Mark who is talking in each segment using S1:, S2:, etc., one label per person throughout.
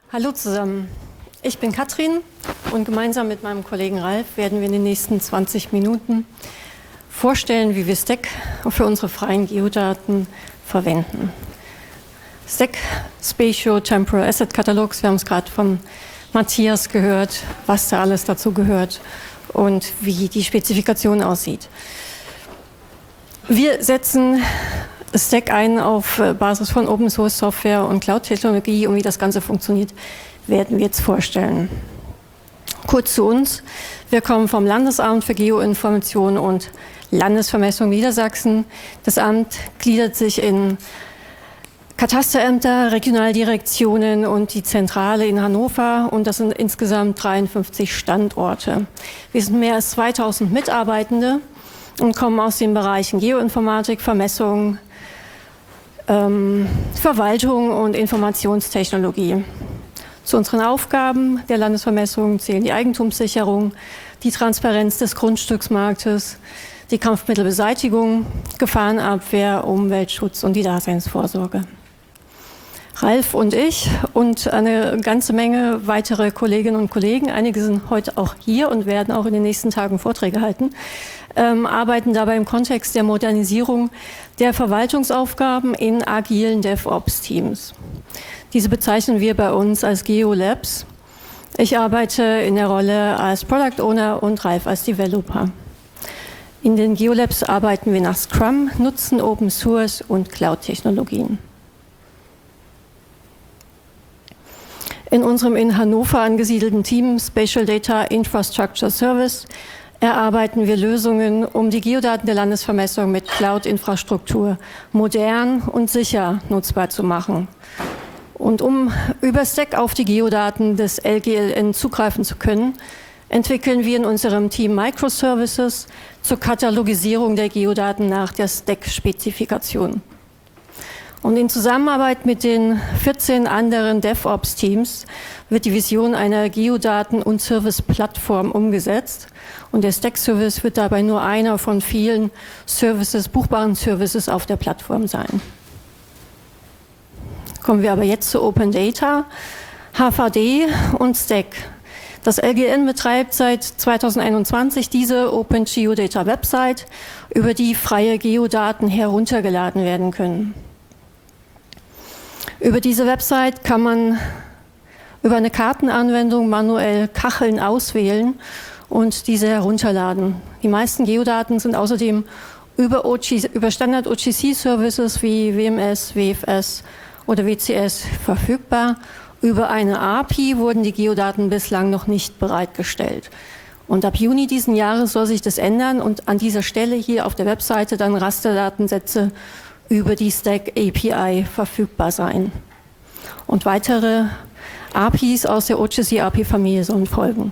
S1: Hallo zusammen, ich bin Katrin und gemeinsam mit meinem Kollegen Ralf werden wir in den nächsten 20 Minuten vorstellen, wie wir Stack für unsere freien Geodaten verwenden. Stack Spatio-Temporal Asset Catalogs, wir haben es gerade von Matthias gehört, was da alles dazu gehört und wie die Spezifikation aussieht. Wir setzen Stack ein auf Basis von Open Source Software und Cloud-Technologie, und wie das Ganze funktioniert, werden wir jetzt vorstellen. Kurz zu uns: Wir kommen vom Landesamt für Geoinformation und Landesvermessung Niedersachsen. Das Amt gliedert sich in Katasterämter, Regionaldirektionen und die Zentrale in Hannover, und das sind insgesamt 53 Standorte. Wir sind mehr als 2000 Mitarbeitende und kommen aus den Bereichen Geoinformatik, Vermessung, Verwaltung und Informationstechnologie. Zu unseren Aufgaben der Landesvermessung zählen die Eigentumssicherung, die Transparenz des Grundstücksmarktes, die Kampfmittelbeseitigung, Gefahrenabwehr, Umweltschutz und die Daseinsvorsorge. Ralf und ich und eine ganze Menge weitere Kolleginnen und Kollegen, einige sind heute auch hier und werden auch in den nächsten Tagen Vorträge halten, arbeiten dabei im Kontext der Modernisierung der Verwaltungsaufgaben in agilen DevOps-Teams. Diese bezeichnen wir bei uns als GeoLabs. Ich arbeite in der Rolle als Product Owner und Ralf als Developer. In den GeoLabs arbeiten wir nach Scrum, nutzen Open Source und Cloud-Technologien. In unserem in Hannover angesiedelten Team Spatial Data Infrastructure Service erarbeiten wir Lösungen, um die Geodaten der Landesvermessung mit Cloud-Infrastruktur modern und sicher nutzbar zu machen. Und um über Stack auf die Geodaten des LGLN zugreifen zu können, entwickeln wir in unserem Team Microservices zur Katalogisierung der Geodaten nach der Stack-Spezifikation. Und in Zusammenarbeit mit den 14 anderen DevOps-Teams wird die Vision einer Geodaten- und Service-Plattform umgesetzt. Und der Stack-Service wird dabei nur einer von vielen Services, buchbaren Services auf der Plattform sein. Kommen wir aber jetzt zu Open Data, HVD und Stack. Das LGN betreibt seit 2021 diese Open Geodata Website, über die freie Geodaten heruntergeladen werden können. Über diese Website kann man über eine Kartenanwendung manuell Kacheln auswählen und diese herunterladen. Die meisten Geodaten sind außerdem über Standard OGC-Services wie WMS, WFS oder WCS verfügbar. Über eine API wurden die Geodaten bislang noch nicht bereitgestellt. Und ab Juni diesen Jahres soll sich das ändern und an dieser Stelle hier auf der Webseite dann Rasterdatensätze über die Stack API verfügbar sein. Und weitere APIs aus der OGC-API-Familie sollen folgen.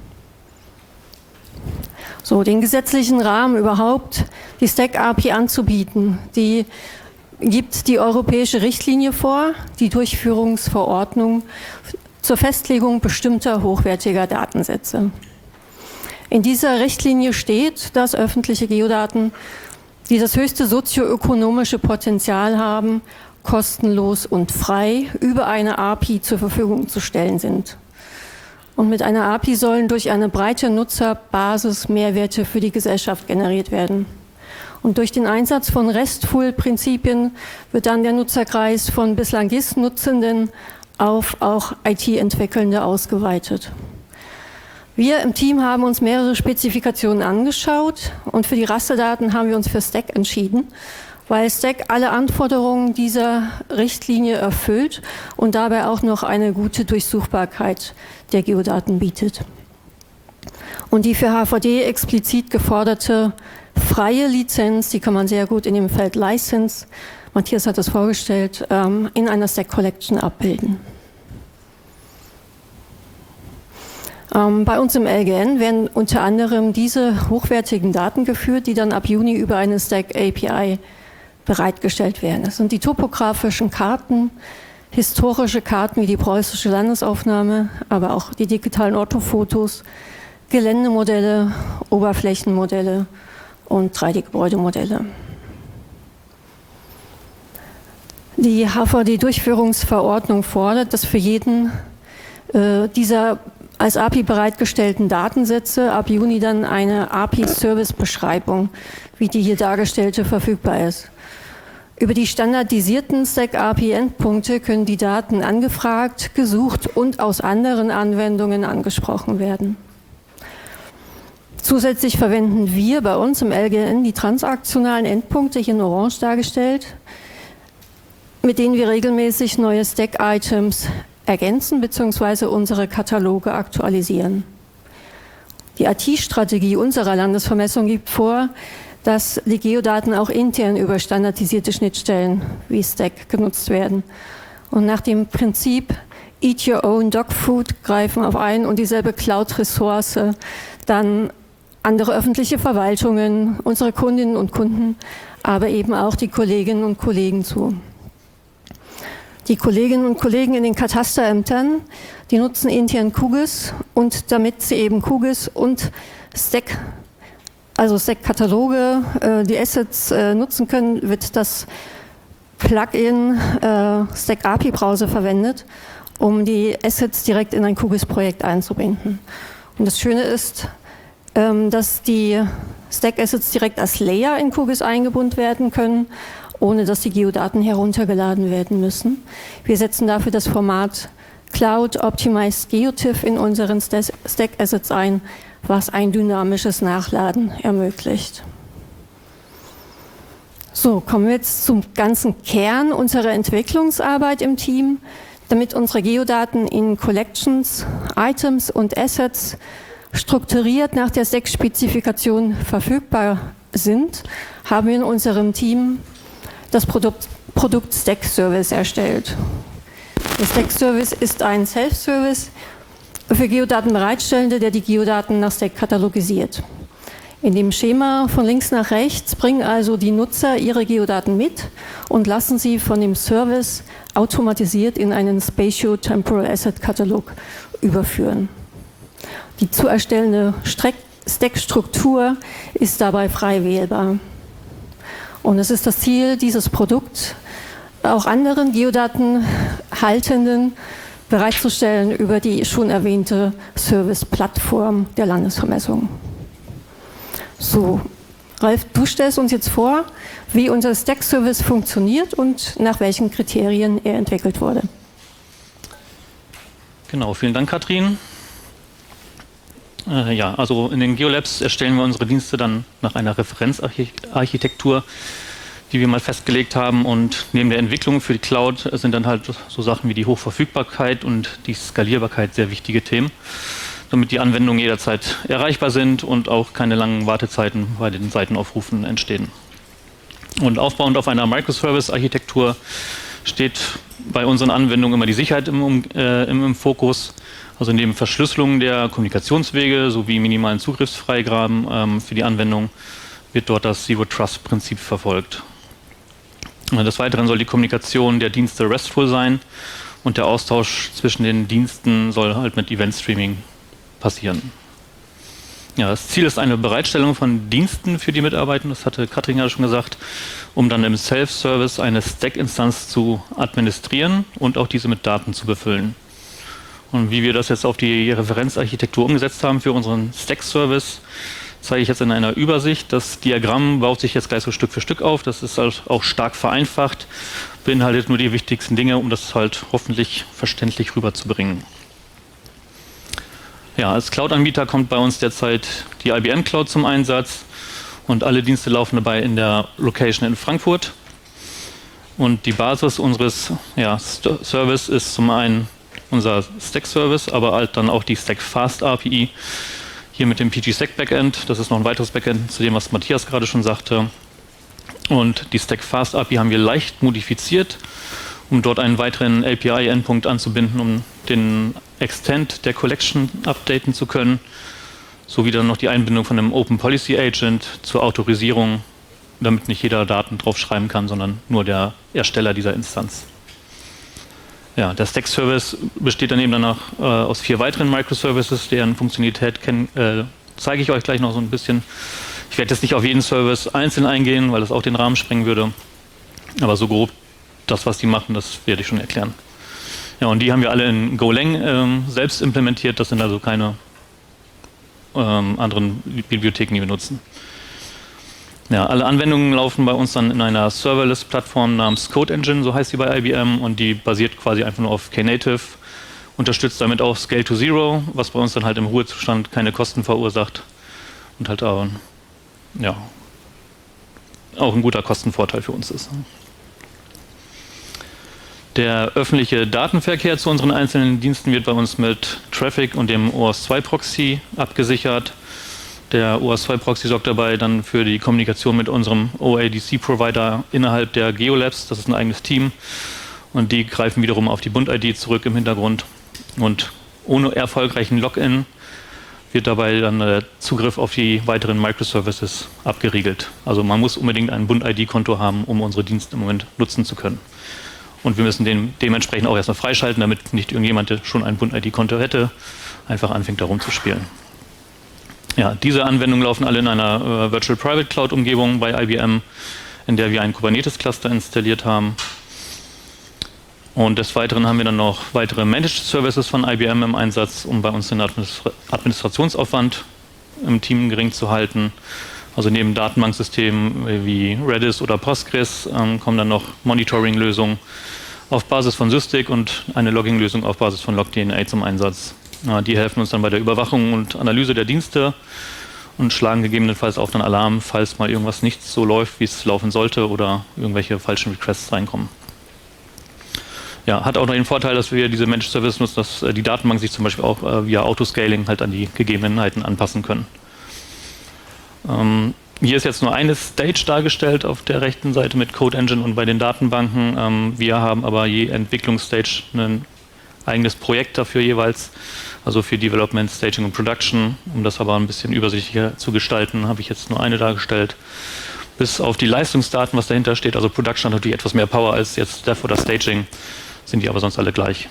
S1: So, den gesetzlichen Rahmen überhaupt, die Stack-API anzubieten, die gibt die europäische Richtlinie vor, die Durchführungsverordnung zur Festlegung bestimmter hochwertiger Datensätze. In dieser Richtlinie steht, dass öffentliche Geodaten, die das höchste sozioökonomische Potenzial haben, kostenlos und frei über eine API zur Verfügung zu stellen sind. Und mit einer API sollen durch eine breite Nutzerbasis Mehrwerte für die Gesellschaft generiert werden. Und durch den Einsatz von RESTful-Prinzipien wird dann der Nutzerkreis von bislang GIS-Nutzenden auf auch IT-Entwickelnde ausgeweitet. Wir im Team haben uns mehrere Spezifikationen angeschaut und für die Rasterdaten haben wir uns für Stack entschieden, weil Stack alle Anforderungen dieser Richtlinie erfüllt und dabei auch noch eine gute Durchsuchbarkeit der Geodaten bietet. Und die für HVD explizit geforderte freie Lizenz, die kann man sehr gut in dem Feld License, Matthias hat das vorgestellt, in einer Stack Collection abbilden. Bei uns im LGN werden unter anderem diese hochwertigen Daten geführt, die dann ab Juni über eine Stack API bereitgestellt werden. Das sind die topografischen Karten, historische Karten wie die preußische Landesaufnahme, aber auch die digitalen Orthofotos, Geländemodelle, Oberflächenmodelle und 3D-Gebäudemodelle. Die HVD-Durchführungsverordnung fordert, dass für jeden dieser als API bereitgestellten Datensätze ab Juni dann eine API-Service-Beschreibung, wie die hier dargestellte, verfügbar ist. Über die standardisierten Stack-API-Endpunkte können die Daten angefragt, gesucht und aus anderen Anwendungen angesprochen werden. Zusätzlich verwenden wir bei uns im LGN die transaktionalen Endpunkte, hier in Orange dargestellt, mit denen wir regelmäßig neue Stack-Items ergänzen bzw. unsere Kataloge aktualisieren. Die IT-Strategie unserer Landesvermessung gibt vor, dass die Geodaten auch intern über standardisierte Schnittstellen wie Stack genutzt werden. Und nach dem Prinzip Eat Your Own Dog Food greifen auf ein und dieselbe Cloud-Ressource dann andere öffentliche Verwaltungen, unsere Kundinnen und Kunden, aber eben auch die Kolleginnen und Kollegen zu. Die Kolleginnen und Kollegen in den Katasterämtern, die nutzen intern QGIS und damit sie eben QGIS und Stack, also Stack-Kataloge, die Assets nutzen können, wird das Plugin Stack API Browser verwendet, um die Assets direkt in ein QGIS-Projekt einzubinden. Und das Schöne ist, dass die Stack-Assets direkt als Layer in QGIS eingebunden werden können, ohne dass die Geodaten heruntergeladen werden müssen. Wir setzen dafür das Format Cloud Optimized GeoTIFF in unseren Stack-Assets ein, was ein dynamisches Nachladen ermöglicht. So, kommen wir jetzt zum ganzen Kern unserer Entwicklungsarbeit im Team. Damit unsere Geodaten in Collections, Items und Assets strukturiert nach der Stack-Spezifikation verfügbar sind, haben wir in unserem Team das Produkt Stack Service erstellt. Der Stack Service ist ein Self-Service für Geodatenbereitstellende, der die Geodaten nach Stack katalogisiert. In dem Schema von links nach rechts bringen also die Nutzer ihre Geodaten mit und lassen sie von dem Service automatisiert in einen Spatio-Temporal Asset Katalog überführen. Die zu erstellende Stack-Struktur ist dabei frei wählbar. Und es ist das Ziel, dieses Produkt auch anderen Geodatenhaltenden bereitzustellen über die schon erwähnte Service-Plattform der Landesvermessung. So, Ralf, du stellst uns jetzt vor, wie unser Stack-Service funktioniert und nach welchen Kriterien er entwickelt wurde.
S2: Genau, vielen Dank, Katrin. Ja, also in den GeoLabs erstellen wir unsere Dienste dann nach einer Referenzarchitektur, die wir mal festgelegt haben, und neben der Entwicklung für die Cloud sind dann halt so Sachen wie die Hochverfügbarkeit und die Skalierbarkeit sehr wichtige Themen, damit die Anwendungen jederzeit erreichbar sind und auch keine langen Wartezeiten bei den Seitenaufrufen entstehen. Und aufbauend auf einer Microservice-Architektur steht bei unseren Anwendungen immer die Sicherheit im Fokus. Also neben Verschlüsselung der Kommunikationswege sowie minimalen Zugriffsfreigaben für die Anwendung wird dort das Zero-Trust-Prinzip verfolgt. Des Weiteren soll die Kommunikation der Dienste RESTful sein und der Austausch zwischen den Diensten soll halt mit Event-Streaming passieren. Ja, das Ziel ist eine Bereitstellung von Diensten für die Mitarbeiter, das hatte Katrin ja schon gesagt, um dann im Self-Service eine Stack-Instanz zu administrieren und auch diese mit Daten zu befüllen. Und wie wir das jetzt auf die Referenzarchitektur umgesetzt haben für unseren Stack-Service, zeige ich jetzt in einer Übersicht. Das Diagramm baut sich jetzt gleich so Stück für Stück auf. Das ist halt auch stark vereinfacht, beinhaltet nur die wichtigsten Dinge, um das halt hoffentlich verständlich rüberzubringen. Ja, als Cloud-Anbieter kommt bei uns derzeit die IBM Cloud zum Einsatz und alle Dienste laufen dabei in der Location in Frankfurt. Und die Basis unseres Service ist zum einen unser Stack-Service, aber halt dann auch die Stack-Fast-API, hier mit dem PG-Stack-Backend. Das ist noch ein weiteres Backend zu dem, was Matthias gerade schon sagte. Und die Stack-Fast-API haben wir leicht modifiziert, um dort einen weiteren API-Endpunkt anzubinden, um den Extent der Collection updaten zu können, sowie dann noch die Einbindung von einem Open Policy Agent zur Autorisierung, damit nicht jeder Daten draufschreiben kann, sondern nur der Ersteller dieser Instanz. Ja, der Stack-Service besteht dann eben danach aus 4 weiteren Microservices, deren Funktionalität zeige ich euch gleich noch so ein bisschen. Ich werde jetzt nicht auf jeden Service einzeln eingehen, weil das auch den Rahmen sprengen würde. Aber so grob das, was die machen, das werde ich schon erklären. Ja, und die haben wir alle in Golang selbst implementiert. Das sind also keine anderen Bibliotheken, die wir nutzen. Ja, alle Anwendungen laufen bei uns dann in einer Serverless-Plattform namens Code Engine, so heißt sie bei IBM, und die basiert quasi einfach nur auf Knative, unterstützt damit auch Scale to Zero, was bei uns dann halt im Ruhezustand keine Kosten verursacht und halt auch ein guter Kostenvorteil für uns ist. Der öffentliche Datenverkehr zu unseren einzelnen Diensten wird bei uns mit Traffic und dem OAuth2-Proxy abgesichert. Der OAuth2-Proxy sorgt dabei dann für die Kommunikation mit unserem OADC-Provider innerhalb der Geolabs. Das ist ein eigenes Team und die greifen wiederum auf die Bund-ID zurück im Hintergrund. Und ohne erfolgreichen Login wird dabei dann der Zugriff auf die weiteren Microservices abgeriegelt. Also man muss unbedingt ein Bund-ID-Konto haben, um unsere Dienste im Moment nutzen zu können. Und wir müssen den dementsprechend auch erstmal freischalten, damit nicht irgendjemand, der schon ein Bund-ID-Konto hätte, einfach anfängt, da rumzuspielen. Ja, diese Anwendungen laufen alle in einer Virtual Private Cloud-Umgebung bei IBM, in der wir ein Kubernetes-Cluster installiert haben. Und des Weiteren haben wir dann noch weitere Managed Services von IBM im Einsatz, um bei uns den Administrationsaufwand im Team gering zu halten. Also neben Datenbanksystemen wie Redis oder Postgres kommen dann noch Monitoring-Lösungen auf Basis von Sysdig und eine Logging-Lösung auf Basis von LogDNA zum Einsatz. Die helfen uns dann bei der Überwachung und Analyse der Dienste und schlagen gegebenenfalls auch dann Alarm, falls mal irgendwas nicht so läuft, wie es laufen sollte oder irgendwelche falschen Requests reinkommen. Ja, hat auch noch den Vorteil, dass wir diese Managed Service nutzen, dass die Datenbank sich zum Beispiel auch via Autoscaling halt an die Gegebenheiten anpassen können. Hier ist jetzt nur eine Stage dargestellt auf der rechten Seite mit Code Engine und bei den Datenbanken. Wir haben aber je Entwicklungsstage ein eigenes Projekt dafür jeweils, also für Development, Staging und Production. Um das aber ein bisschen übersichtlicher zu gestalten, habe ich jetzt nur eine dargestellt. Bis auf die Leistungsdaten, was dahinter steht, also Production hat natürlich etwas mehr Power als jetzt Dev oder Staging, sind die aber sonst alle gleich.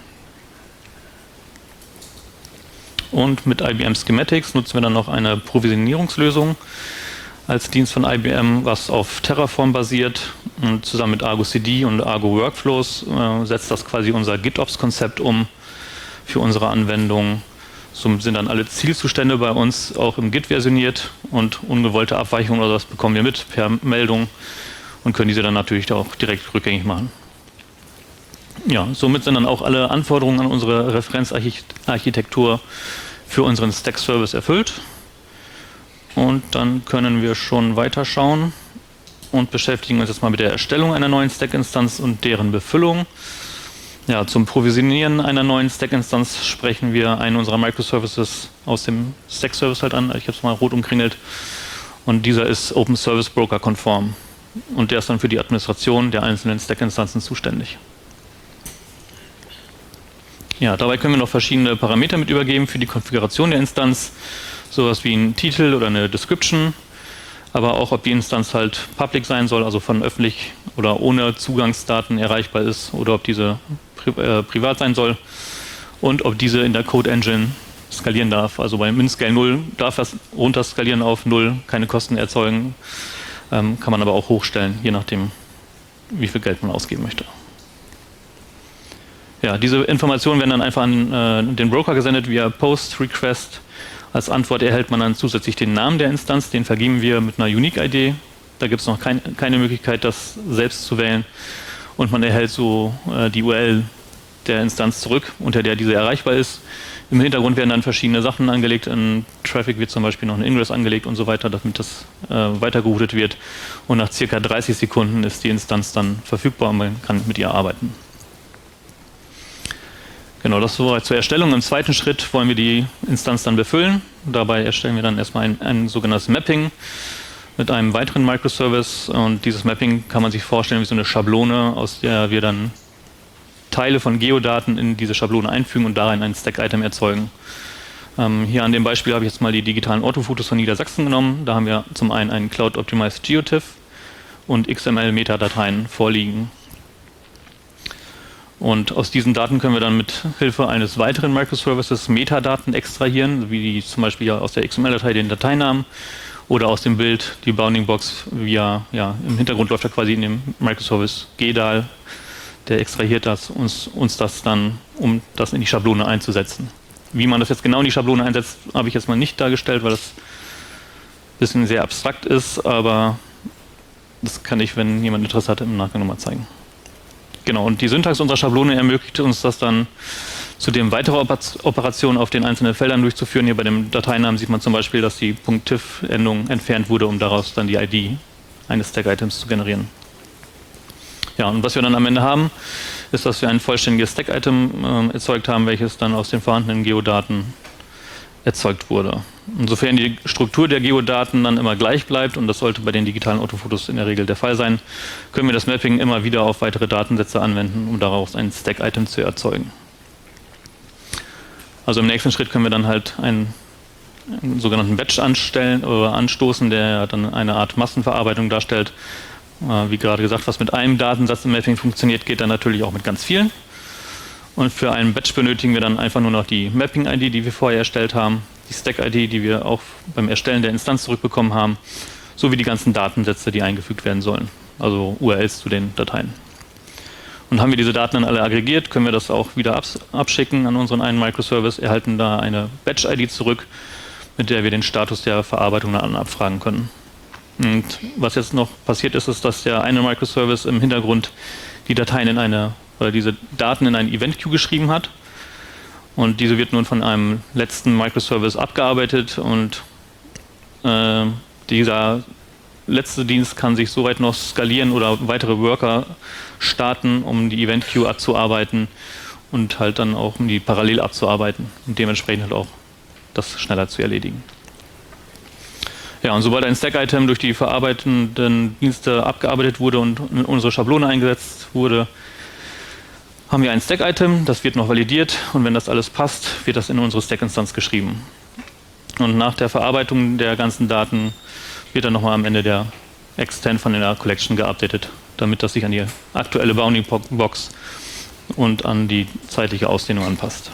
S2: Und mit IBM Schematics nutzen wir dann noch eine Provisionierungslösung als Dienst von IBM, was auf Terraform basiert. Und zusammen mit Argo CD und Argo Workflows setzt das quasi unser GitOps-Konzept um für unsere Anwendung. Somit sind dann alle Zielzustände bei uns auch im Git versioniert und ungewollte Abweichungen oder das bekommen wir mit per Meldung und können diese dann natürlich auch direkt rückgängig machen. Ja, somit sind dann auch alle Anforderungen an unsere Referenzarchitektur für unseren Stack-Service erfüllt. Und dann können wir schon weiterschauen und beschäftigen uns jetzt mal mit der Erstellung einer neuen Stack-Instanz und deren Befüllung. Ja, zum Provisionieren einer neuen Stack-Instanz sprechen wir einen unserer Microservices aus dem Stack-Service halt an. Ich habe es mal rot umkringelt. Und dieser ist Open Service Broker konform. Und der ist dann für die Administration der einzelnen Stack-Instanzen zuständig. Ja, dabei können wir noch verschiedene Parameter mit übergeben für die Konfiguration der Instanz. Sowas wie ein Titel oder eine Description, aber auch, ob die Instanz halt public sein soll, also von öffentlich oder ohne Zugangsdaten erreichbar ist, oder ob diese privat sein soll und ob diese in der Code Engine skalieren darf. Also bei MinScale 0 darf das runterskalieren auf 0, keine Kosten erzeugen, kann man aber auch hochstellen, je nachdem, wie viel Geld man ausgeben möchte. Ja, diese Informationen werden dann einfach an den Broker gesendet via Post, Request. Als Antwort erhält man dann zusätzlich den Namen der Instanz, den vergeben wir mit einer Unique-ID. Da gibt es noch keine Möglichkeit, das selbst zu wählen. Und man erhält so die URL der Instanz zurück, unter der diese erreichbar ist. Im Hintergrund werden dann verschiedene Sachen angelegt. In Traffic wird zum Beispiel noch ein Ingress angelegt und so weiter, damit das weitergeroutet wird. Und nach circa 30 Sekunden ist die Instanz dann verfügbar und man kann mit ihr arbeiten. Genau, das soweit zur Erstellung. Im zweiten Schritt wollen wir die Instanz dann befüllen. Dabei erstellen wir dann erstmal ein sogenanntes Mapping mit einem weiteren Microservice. Und dieses Mapping kann man sich vorstellen wie so eine Schablone, aus der wir dann Teile von Geodaten in diese Schablone einfügen und darin ein Stack-Item erzeugen. Hier an dem Beispiel habe ich jetzt mal die digitalen Orthofotos von Niedersachsen genommen. Da haben wir zum einen einen Cloud-Optimized Geotiff und XML-Metadateien vorliegen. Und aus diesen Daten können wir dann mit Hilfe eines weiteren Microservices Metadaten extrahieren, wie zum Beispiel aus der XML-Datei den Dateinamen oder aus dem Bild die Bounding Box via, im Hintergrund läuft da quasi in dem Microservice GDAL der extrahiert uns das dann, um das in die Schablone einzusetzen. Wie man das jetzt genau in die Schablone einsetzt, habe ich jetzt mal nicht dargestellt, weil das ein bisschen sehr abstrakt ist, aber das kann ich, wenn jemand Interesse hat, im Nachgang nochmal zeigen. Genau, und die Syntax unserer Schablone ermöglicht uns das dann, zudem weitere Operationen auf den einzelnen Feldern durchzuführen. Hier bei dem Dateinamen sieht man zum Beispiel, dass die .tif-Endung entfernt wurde, um daraus dann die ID eines Stack-Items zu generieren. Ja, und was wir dann am Ende haben, ist, dass wir ein vollständiges Stack-Item erzeugt haben, welches dann aus den vorhandenen Geodaten erzeugt wurde. Insofern die Struktur der Geodaten dann immer gleich bleibt, und das sollte bei den digitalen Orthofotos in der Regel der Fall sein, können wir das Mapping immer wieder auf weitere Datensätze anwenden, um daraus ein Stack-Item zu erzeugen. Also im nächsten Schritt können wir dann halt einen sogenannten Batch anstoßen, der dann eine Art Massenverarbeitung darstellt. Wie gerade gesagt, was mit einem Datensatz im Mapping funktioniert, geht dann natürlich auch mit ganz vielen. Und für einen Batch benötigen wir dann einfach nur noch die Mapping-ID, die wir vorher erstellt haben, die Stack-ID, die wir auch beim Erstellen der Instanz zurückbekommen haben, sowie die ganzen Datensätze, die eingefügt werden sollen, also URLs zu den Dateien. Und haben wir diese Daten dann alle aggregiert, können wir das auch wieder abschicken an unseren einen Microservice, erhalten da eine Batch-ID zurück, mit der wir den Status der Verarbeitung dann abfragen können. Und was jetzt noch passiert ist, ist, dass der eine Microservice im Hintergrund die Dateien diese Daten in eine Event-Queue geschrieben hat. Und diese wird nun von einem letzten Microservice abgearbeitet, und dieser letzte Dienst kann sich soweit noch skalieren oder weitere Worker starten, um die Event-Queue abzuarbeiten und halt dann auch um die parallel abzuarbeiten und dementsprechend halt auch das schneller zu erledigen. Ja, und sobald ein Stack-Item durch die verarbeitenden Dienste abgearbeitet wurde und in unsere Schablone eingesetzt wurde, haben wir ein Stack-Item, das wird noch validiert, und wenn das alles passt, wird das in unsere Stack-Instanz geschrieben. Und nach der Verarbeitung der ganzen Daten wird dann nochmal am Ende der extern von der Collection geupdatet, damit das sich an die aktuelle Bounding-Box und an die zeitliche Ausdehnung anpasst.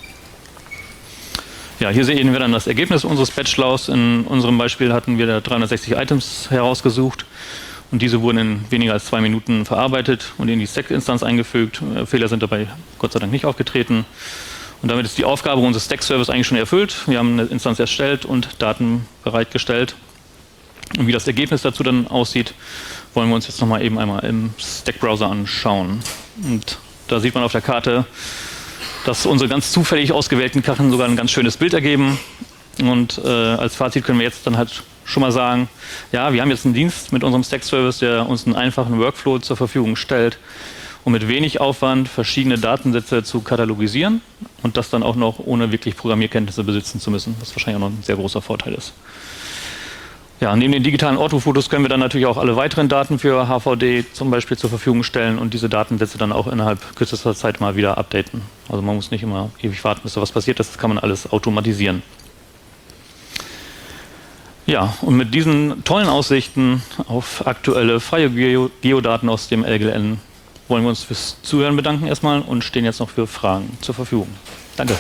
S2: Ja, hier sehen wir dann das Ergebnis unseres Batch-Laws. In unserem Beispiel hatten wir da 360 Items herausgesucht, und diese wurden in weniger als 2 Minuten verarbeitet und in die Stack-Instanz eingefügt. Fehler sind dabei Gott sei Dank nicht aufgetreten. Und damit ist die Aufgabe unseres Stack-Service eigentlich schon erfüllt. Wir haben eine Instanz erstellt und Daten bereitgestellt. Und wie das Ergebnis dazu dann aussieht, wollen wir uns jetzt nochmal eben einmal im Stack-Browser anschauen. Und da sieht man auf der Karte, dass unsere ganz zufällig ausgewählten Kacheln sogar ein ganz schönes Bild ergeben. Und als Fazit können wir jetzt dann halt schon mal sagen, ja, wir haben jetzt einen Dienst mit unserem Stack-Service, der uns einen einfachen Workflow zur Verfügung stellt, um mit wenig Aufwand verschiedene Datensätze zu katalogisieren und das dann auch noch ohne wirklich Programmierkenntnisse besitzen zu müssen, was wahrscheinlich auch noch ein sehr großer Vorteil ist. Ja, neben den digitalen Orthofotos können wir dann natürlich auch alle weiteren Daten für HVD zum Beispiel zur Verfügung stellen und diese Datensätze dann auch innerhalb kürzester Zeit mal wieder updaten. Also man muss nicht immer ewig warten, bis da was passiert ist, das kann man alles automatisieren. Ja, und mit diesen tollen Aussichten auf aktuelle freie Geodaten aus dem LGLN wollen wir uns fürs Zuhören bedanken erstmal und stehen jetzt noch für Fragen zur Verfügung. Danke.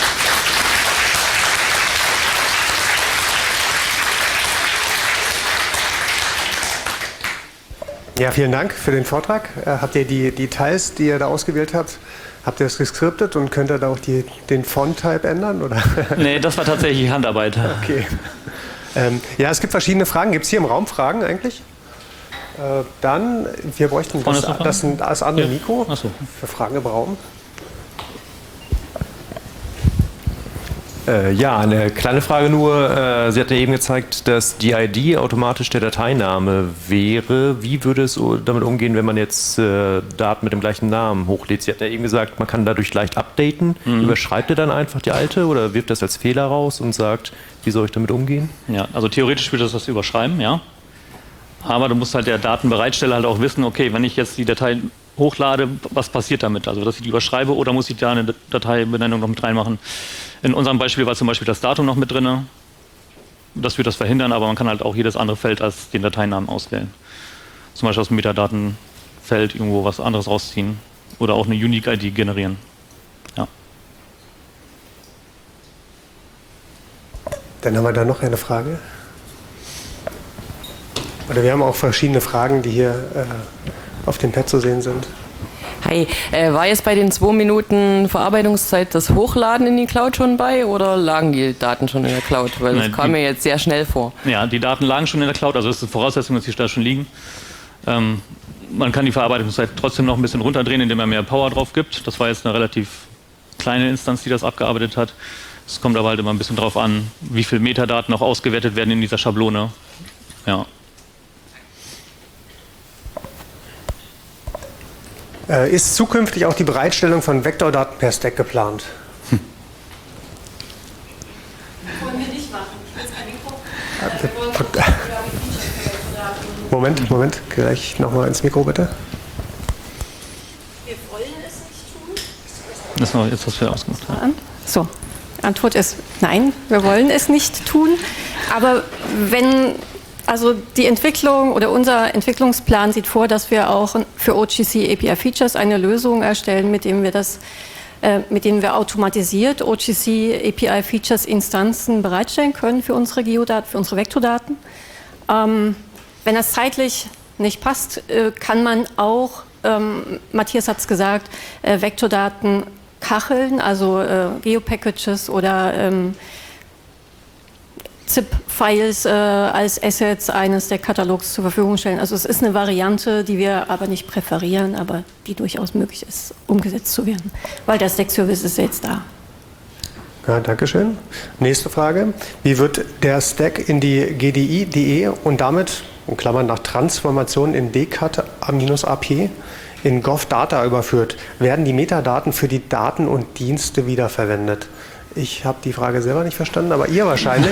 S3: Ja, vielen Dank für den Vortrag. Habt ihr die Details, die ihr da ausgewählt habt, habt ihr das geskriptet und könnt ihr da auch den Font-Type ändern? Oder?
S2: Nee, das war tatsächlich Handarbeit.
S3: Okay. Ja, es gibt verschiedene Fragen. Gibt es hier im Raum Fragen eigentlich? Dann, wir bräuchten das andere Mikro für Fragen im Raum.
S4: Ja, eine kleine Frage nur. Sie hat ja eben gezeigt, dass die ID automatisch der Dateiname wäre. Wie würde es damit umgehen, wenn man jetzt Daten mit dem gleichen Namen hochlädt? Sie hat ja eben gesagt, man kann dadurch leicht updaten. Überschreibt er dann einfach die alte oder wirft das als Fehler raus und sagt, wie soll ich damit umgehen?
S2: Ja, also theoretisch würde das überschreiben, ja. Aber du musst halt der Datenbereitsteller halt auch wissen, okay, wenn ich jetzt die Datei hochlade, was passiert damit? Also, dass ich die überschreibe oder muss ich da eine Dateibenennung noch mit reinmachen? In unserem Beispiel war zum Beispiel das Datum noch mit drin. Das wird das verhindern, aber man kann halt auch jedes andere Feld als den Dateinamen auswählen. Zum Beispiel aus dem Metadatenfeld irgendwo was anderes rausziehen oder auch eine Unique-ID generieren. Ja.
S3: Dann haben wir da noch eine Frage. Oder wir haben auch verschiedene Fragen, die hier auf dem Pad zu sehen sind.
S5: Hi, war jetzt bei den 2 Minuten Verarbeitungszeit das Hochladen in die Cloud schon bei oder lagen die Daten schon in der Cloud? Weil das kam mir jetzt sehr schnell vor.
S2: Ja, die Daten lagen schon in der Cloud, also das ist eine Voraussetzung, dass die da schon liegen. Man kann die Verarbeitungszeit trotzdem noch ein bisschen runterdrehen, indem man mehr Power drauf gibt. Das war jetzt eine relativ kleine Instanz, die das abgearbeitet hat. Es kommt aber halt immer ein bisschen drauf an, wie viele Metadaten noch ausgewertet werden in dieser Schablone. Ja.
S3: Ist zukünftig auch die Bereitstellung von Vektordaten per Stack geplant?
S1: Wollen wir nicht machen. Ich will
S3: Moment, gleich nochmal ins Mikro bitte.
S1: Wir wollen es nicht tun.
S2: Das ist noch jetzt, was wir ausgemacht haben.
S1: So, Antwort ist nein, wir wollen es nicht tun. Aber also die Entwicklung oder unser Entwicklungsplan sieht vor, dass wir auch für OGC API Features eine Lösung erstellen, mit denen wir automatisiert OGC API Features Instanzen bereitstellen können für unsere Geodaten, für unsere Vektordaten. Wenn das zeitlich nicht passt, kann man auch, Matthias hat es gesagt, Vektordaten kacheln, also Geopackages oder ZIP-Files als Assets eines der Katalogs zur Verfügung stellen. Also es ist eine Variante, die wir aber nicht präferieren, aber die durchaus möglich ist, umgesetzt zu werden, weil der Stack-Service ist jetzt da.
S3: Ja, danke schön. Nächste Frage. Wie wird der Stack in die GDI.de und damit, in Klammern nach Transformation in DCAT-AP, in GovData überführt? Werden die Metadaten für die Daten und Dienste wiederverwendet? Ich habe die Frage selber nicht verstanden, aber ihr wahrscheinlich.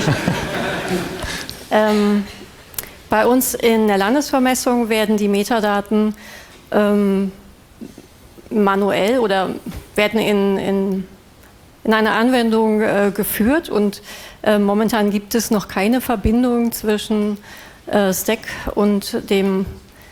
S1: Bei uns in der Landesvermessung werden die Metadaten manuell oder werden in einer Anwendung geführt und momentan gibt es noch keine Verbindung zwischen Stack und dem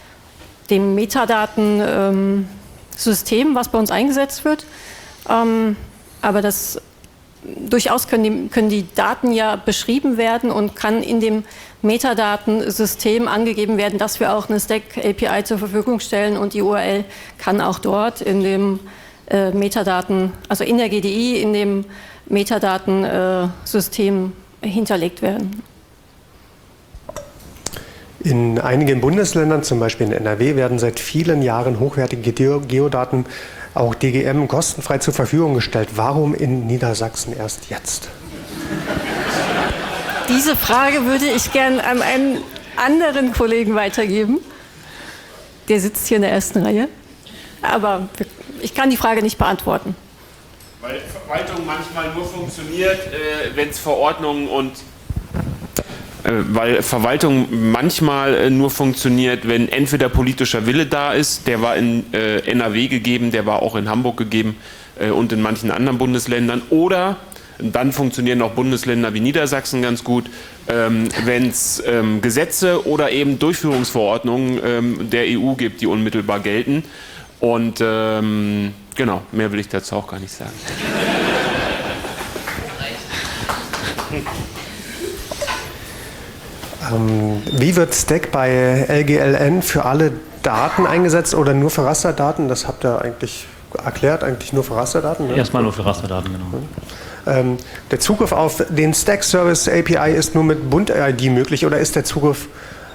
S1: Metadatensystem, was bei uns eingesetzt wird. Aber durchaus können die Daten ja beschrieben werden und kann in dem Metadatensystem angegeben werden, dass wir auch eine Stack-API zur Verfügung stellen und die URL kann auch dort in dem Metadaten, also in der GDI, in dem Metadatensystem hinterlegt werden.
S3: In einigen Bundesländern, zum Beispiel in NRW, werden seit vielen Jahren hochwertige Geodaten, auch DGM, kostenfrei zur Verfügung gestellt. Warum in Niedersachsen erst jetzt?
S1: Diese Frage würde ich gerne an einen anderen Kollegen weitergeben. Der sitzt hier in der ersten Reihe. Aber ich kann die Frage nicht beantworten.
S6: Weil Verwaltung manchmal nur funktioniert, wenn es Verordnungen und weil Verwaltung manchmal nur funktioniert, wenn entweder politischer Wille da ist, der war in NRW gegeben, der war auch in Hamburg gegeben und in manchen anderen Bundesländern, oder dann funktionieren auch Bundesländer wie Niedersachsen ganz gut, wenn es Gesetze oder eben Durchführungsverordnungen der EU gibt, die unmittelbar gelten. Und genau, mehr will ich dazu auch gar nicht sagen.
S3: Wie wird Stack bei LGLN für alle Daten eingesetzt oder nur für Rasterdaten? Das habt ihr eigentlich erklärt, eigentlich nur für Rasterdaten. Ne?
S2: Erstmal nur für Rasterdaten, genau.
S3: Der Zugriff auf den Stack Service API ist nur mit Bund-ID möglich oder ist der Zugriff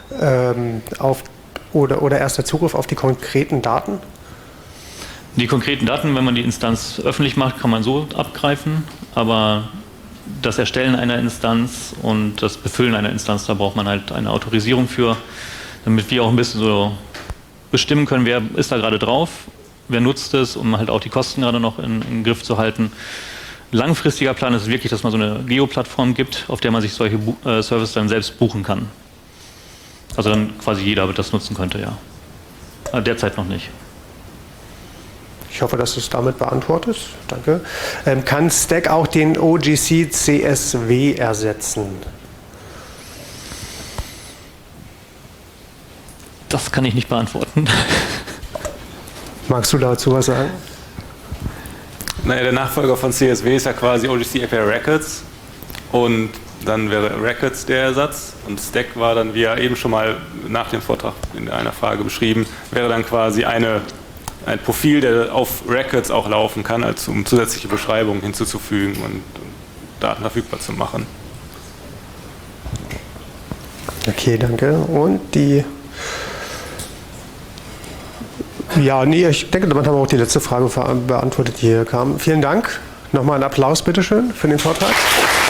S3: oder erst der Zugriff auf die konkreten Daten?
S2: Die konkreten Daten, wenn man die Instanz öffentlich macht, kann man so abgreifen, aber das Erstellen einer Instanz und das Befüllen einer Instanz, da braucht man halt eine Autorisierung für, damit wir auch ein bisschen so bestimmen können, wer ist da gerade drauf, wer nutzt es, um halt auch die Kosten gerade noch im Griff zu halten. Langfristiger Plan ist wirklich, dass man so eine Geo-Plattform gibt, auf der man sich solche Services dann selbst buchen kann. Also dann quasi jeder das nutzen könnte, ja. Aber derzeit noch nicht.
S3: Ich hoffe, dass es damit beantwortet. Danke. Kann Stack auch den OGC CSW ersetzen?
S2: Das kann ich nicht beantworten.
S3: Magst du dazu was sagen?
S7: Naja, der Nachfolger von CSW ist ja quasi OGC API Records und dann wäre Records der Ersatz und Stack war dann, wie ja eben schon mal nach dem Vortrag in einer Frage beschrieben, wäre dann quasi eine ein Profil, der auf Records auch laufen kann, als um zusätzliche Beschreibungen hinzuzufügen und Daten verfügbar zu machen.
S3: Okay, danke. Und die... Ja, nee, ich denke, damit haben wir auch die letzte Frage beantwortet, die hier kam. Vielen Dank. Nochmal einen Applaus, bitteschön, für den Vortrag.